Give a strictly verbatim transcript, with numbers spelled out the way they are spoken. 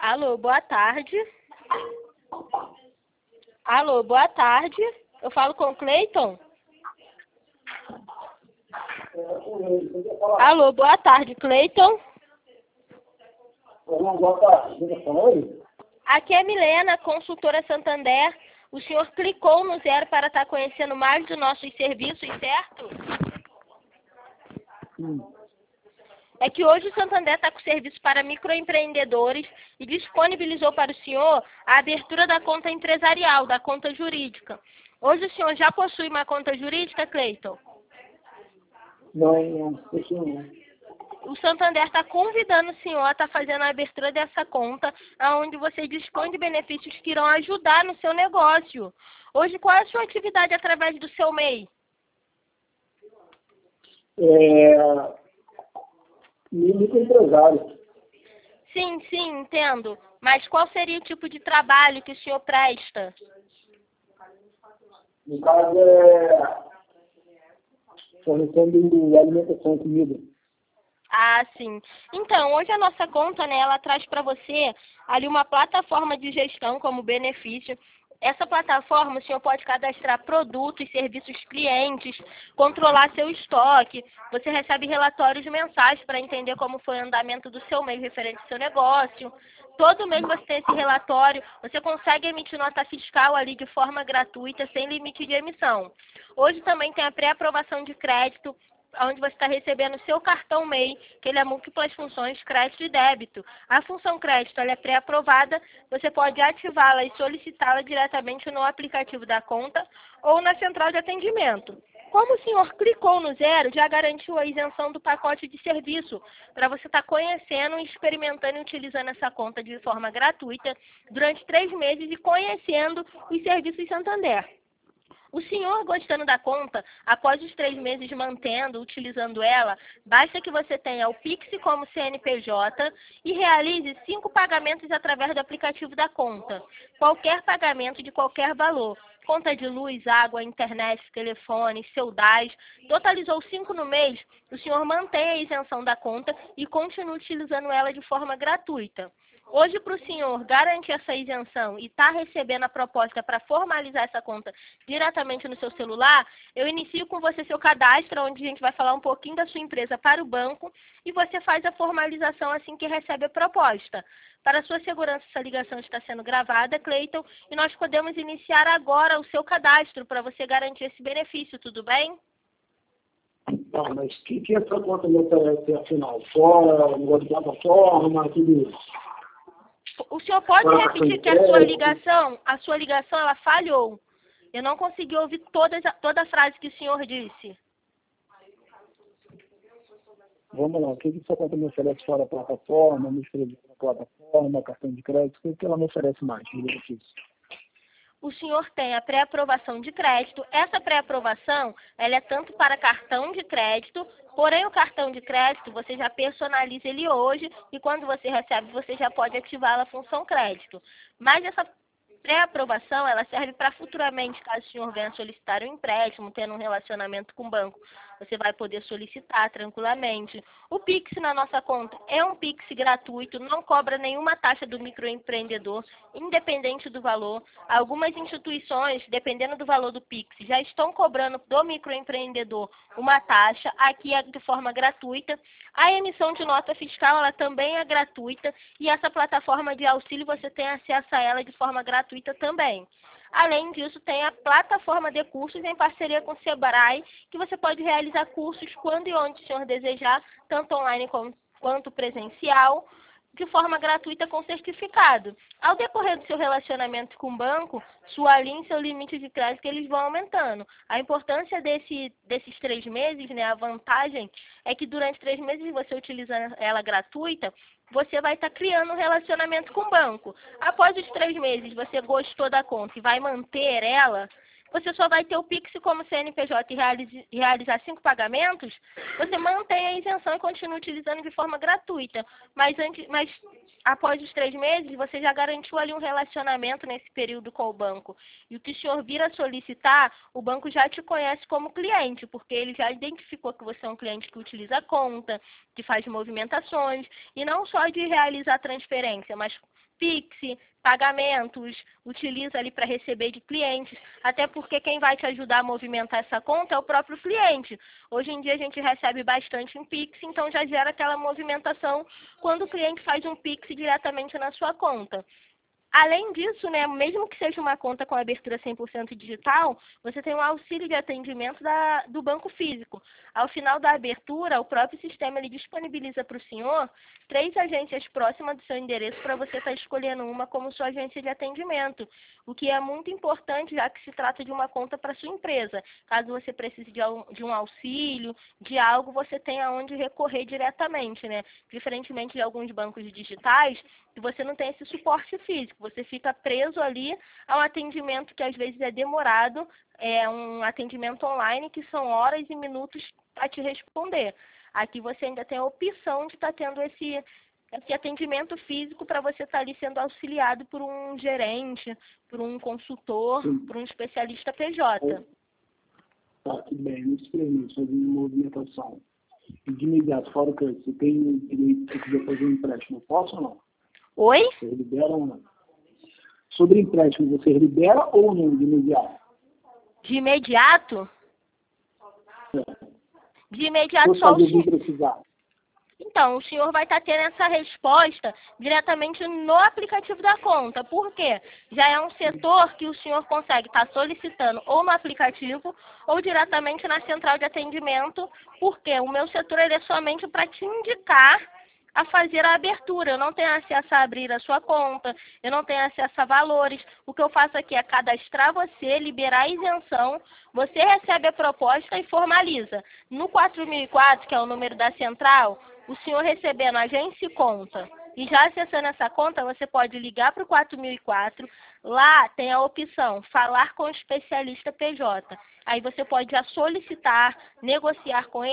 Alô, boa tarde. Alô, boa tarde. Eu falo com o Cleiton? Alô, boa tarde, Cleiton. Boa tarde. Aqui é Milena, consultora Santander. O senhor clicou no zero para estar conhecendo mais dos nossos serviços, certo? Hum. É que hoje o Santander está com serviço para microempreendedores e disponibilizou para o senhor a abertura da conta empresarial, da conta jurídica. Hoje o senhor já possui uma conta jurídica, Cleiton? Não, não, isso não. O Santander está convidando o senhor a estar fazendo a abertura dessa conta, onde você dispõe de benefícios que irão ajudar no seu negócio. Hoje, qual é a sua atividade através do seu M E I? É... microempresário. Sim, sim, entendo. Mas qual seria o tipo de trabalho que o senhor presta? No caso, é... fornecendo alimentação e comida. Ah, sim. Então, hoje a nossa conta, né, ela traz para você ali uma plataforma de gestão como benefício. Essa plataforma, o senhor pode cadastrar produtos, serviços clientes, controlar seu estoque. Você recebe relatórios mensais para entender como foi o andamento do seu mês referente ao seu negócio. Todo mês você tem esse relatório, você consegue emitir nota fiscal ali de forma gratuita, sem limite de emissão. Hoje também tem a pré-aprovação de crédito, onde você está recebendo o seu cartão M E I, que ele é múltiplas funções, crédito e débito. A função crédito ela é pré-aprovada, você pode ativá-la e solicitá-la diretamente no aplicativo da conta ou na central de atendimento. Como o senhor clicou no zero, já garantiu a isenção do pacote de serviço, para você estar conhecendo, experimentando e utilizando essa conta de forma gratuita durante três meses e conhecendo os serviços Santander. O senhor gostando da conta, após os três meses mantendo, utilizando ela, basta que você tenha o Pix como C N P J e realize cinco pagamentos através do aplicativo da conta. Qualquer pagamento de qualquer valor. Conta de luz, água, internet, telefone, seu D A S. Totalizou cinco no mês, o senhor mantém a isenção da conta e continua utilizando ela de forma gratuita. Hoje, para o senhor garantir essa isenção e estar tá recebendo a proposta para formalizar essa conta diretamente no seu celular, eu inicio com você seu cadastro, onde a gente vai falar um pouquinho da sua empresa para o banco e você faz a formalização assim que recebe a proposta. Para a sua segurança, essa ligação está sendo gravada, Cleiton, e nós podemos iniciar agora o seu cadastro para você garantir esse benefício, tudo bem? Tá, mas o que, que essa conta me oferece, afinal? Fora, negócio de plataforma, tudo isso? O senhor pode repetir que a sua ligação, a sua ligação, ela falhou. Eu não consegui ouvir toda, toda a frase que o senhor disse. Vamos lá, o que, que essa conta me oferece fora a plataforma, me inscrever na plataforma, cartão de crédito, o que, que ela me oferece mais de benefício? O senhor tem a pré-aprovação de crédito. Essa pré-aprovação, ela é tanto para cartão de crédito, porém o cartão de crédito você já personaliza ele hoje e quando você recebe você já pode ativar a função crédito. Mas essa pré-aprovação, ela serve para futuramente, caso o senhor venha solicitar um empréstimo, tendo um relacionamento com o banco, você vai poder solicitar tranquilamente. O Pix na nossa conta é um Pix gratuito, não cobra nenhuma taxa do microempreendedor, independente do valor. Algumas instituições, dependendo do valor do Pix, já estão cobrando do microempreendedor uma taxa, aqui é de forma gratuita. A emissão de nota fiscal, ela também é gratuita e essa plataforma de auxílio você tem acesso a ela de forma gratuita também. Além disso, tem a plataforma de cursos em parceria com o Sebrae, que você pode realizar cursos quando e onde o senhor desejar, tanto online quanto presencial, de forma gratuita com certificado. Ao decorrer do seu relacionamento com o banco, sua linha e seu limite de crédito eles vão aumentando. A importância desse, desses três meses, né, a vantagem é que durante três meses você utilizando ela gratuita, você vai estar criando um relacionamento com o banco. Após os três meses, você gostou da conta e vai manter ela, você só vai ter o Pix como C N P J e realize, realizar cinco pagamentos, você mantém a isenção e continua utilizando de forma gratuita. Mas, antes, mas após os três meses, você já garantiu ali um relacionamento nesse período com o banco. E o que o senhor vir a solicitar, o banco já te conhece como cliente, porque ele já identificou que você é um cliente que utiliza a conta, que faz movimentações, e não só de realizar transferência, mas Pix, pagamentos, utiliza ali para receber de clientes, até porque quem vai te ajudar a movimentar essa conta é o próprio cliente. Hoje em dia a gente recebe bastante em Pix, então já gera aquela movimentação quando o cliente faz um Pix diretamente na sua conta. Além disso, né, mesmo que seja uma conta com abertura cem por cento digital, você tem um auxílio de atendimento da, do banco físico. Ao final da abertura, o próprio sistema ele disponibiliza para o senhor três agências próximas do seu endereço para você estar escolhendo uma como sua agência de atendimento, o que é muito importante, já que se trata de uma conta para sua empresa. Caso você precise de, de um auxílio, de algo, você tem aonde recorrer diretamente, né? Diferentemente de alguns bancos digitais, você não tem esse suporte físico. Você fica preso ali a um atendimento que às vezes é demorado, é um atendimento online que são horas e minutos para te responder. Aqui você ainda tem a opção de estar tendo esse, esse atendimento físico para você estar ali sendo auxiliado por um gerente, por um consultor, Sim. por um especialista P J. Tá, tudo bem. Nesse permite fazer uma movimentação. E de imediato, fora o que você tem direito, se quiser fazer um empréstimo, posso ou não? Oi? Você libera ou não? Sobre empréstimo, você libera ou não de imediato? De imediato? É. De imediato Se só o fazer senhor. precisar. Então, o senhor vai estar tendo essa resposta diretamente no aplicativo da conta. Por quê? Já é um setor que o senhor consegue estar solicitando ou no aplicativo ou diretamente na central de atendimento, porque o meu setor ele é somente para te indicar a fazer a abertura. Eu não tenho acesso a abrir a sua conta, eu não tenho acesso a valores. O que eu faço aqui é cadastrar você, liberar a isenção, você recebe a proposta e formaliza. No quatro mil e quatro, que é o número da central, o senhor recebendo agência e conta e já acessando essa conta, você pode ligar para o quatro mil e quatro, lá tem a opção falar com o especialista P J. Aí você pode já solicitar, negociar com ele